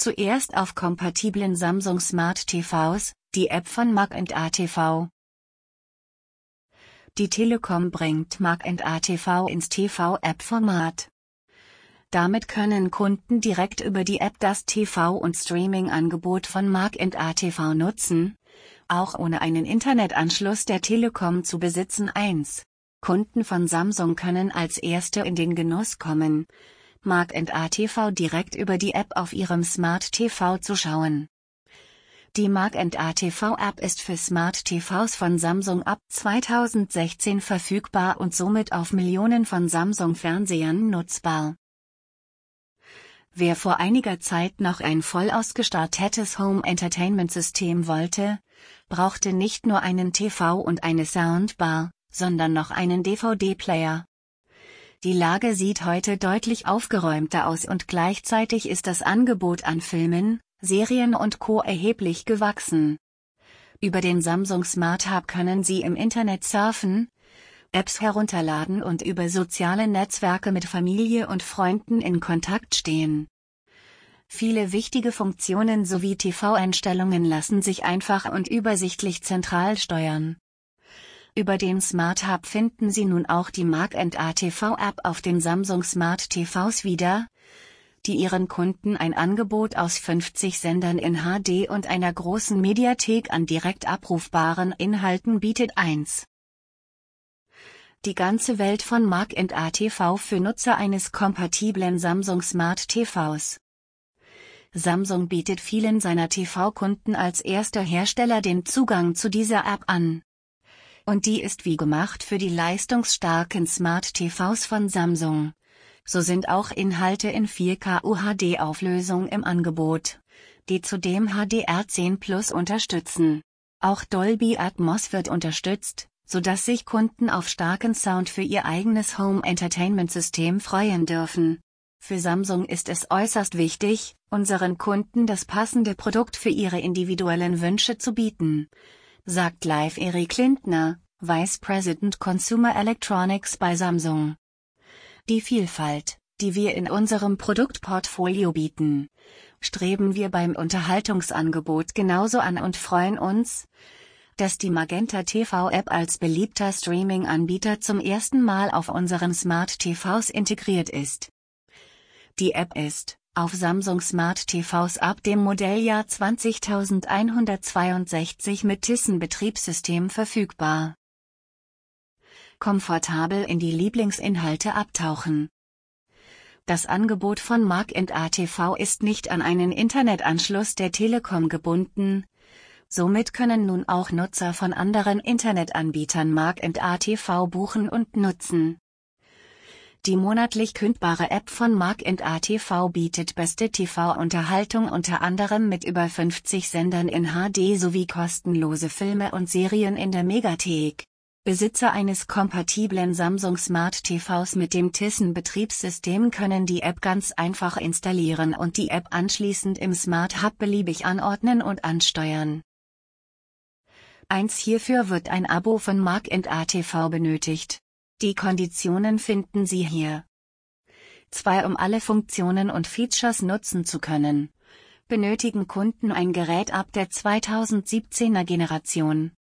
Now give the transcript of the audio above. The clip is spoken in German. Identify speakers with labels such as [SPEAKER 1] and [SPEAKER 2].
[SPEAKER 1] zuerst auf kompatiblen Samsung Smart TVs, die App von Magenta TV. Die Telekom bringt Magenta TV ins TV-App-Format. Damit können Kunden direkt über die App das TV- und Streaming-Angebot von Magenta TV nutzen, auch ohne einen Internetanschluss der Telekom zu besitzen. Kunden von Samsung können als erste in den Genuss kommen, Magenta TV direkt über die App auf ihrem Smart TV zu schauen. Die Magenta TV App ist für Smart TVs von Samsung ab 2016 verfügbar und somit auf Millionen von Samsung-Fernsehern nutzbar. Wer vor einiger Zeit noch ein voll ausgestattetes Home-Entertainment-System wollte, brauchte nicht nur einen TV und eine Soundbar, sondern noch einen DVD-Player. Die Lage sieht heute deutlich aufgeräumter aus und gleichzeitig ist das Angebot an Filmen, Serien und Co. erheblich gewachsen. Über den Samsung Smart Hub können Sie im Internet surfen, Apps herunterladen und über soziale Netzwerke mit Familie und Freunden in Kontakt stehen. Viele wichtige Funktionen sowie TV-Einstellungen lassen sich einfach und übersichtlich zentral steuern. Über den Smart Hub finden Sie nun auch die Magenta TV App auf den Samsung Smart TVs wieder, die ihren Kunden ein Angebot aus 50 Sendern in HD und einer großen Mediathek an direkt abrufbaren Inhalten bietet. Die ganze Welt von Magenta TV für Nutzer eines kompatiblen Samsung Smart TVs. Samsung bietet vielen seiner TV-Kunden als erster Hersteller den Zugang zu dieser App an. Und die ist wie gemacht für die leistungsstarken Smart TVs von Samsung. So sind auch Inhalte in 4K UHD-Auflösung im Angebot, die zudem HDR10+ unterstützen. Auch Dolby Atmos wird unterstützt, sodass sich Kunden auf starken Sound für ihr eigenes Home-Entertainment-System freuen dürfen. Für Samsung ist es äußerst wichtig, unseren Kunden das passende Produkt für ihre individuellen Wünsche zu bieten, sagt Live Erik Lindner, Vice President Consumer Electronics bei Samsung. Die Vielfalt, die wir in unserem Produktportfolio bieten, streben wir beim Unterhaltungsangebot genauso an und freuen uns, dass die Magenta TV App als beliebter Streaming-Anbieter zum ersten Mal auf unseren Smart TVs integriert ist. Die App ist auf Samsung Smart TVs ab dem Modelljahr 20162 mit Thyssen-Betriebssystem verfügbar. Komfortabel in die Lieblingsinhalte abtauchen. Das Angebot von Magenta TV ist nicht an einen Internetanschluss der Telekom gebunden, somit können nun auch Nutzer von anderen Internetanbietern Magenta TV buchen und nutzen. Die monatlich kündbare App von Magenta TV bietet beste TV-Unterhaltung unter anderem mit über 50 Sendern in HD sowie kostenlose Filme und Serien in der Megathek. Besitzer eines kompatiblen Samsung Smart TVs mit dem Thyssen-Betriebssystem können die App ganz einfach installieren und die App anschließend im Smart Hub beliebig anordnen und ansteuern. Hierfür wird ein Abo von Magenta TV benötigt. Die Konditionen finden Sie hier. Um alle Funktionen und Features nutzen zu können, benötigen Kunden ein Gerät ab der 2017er Generation.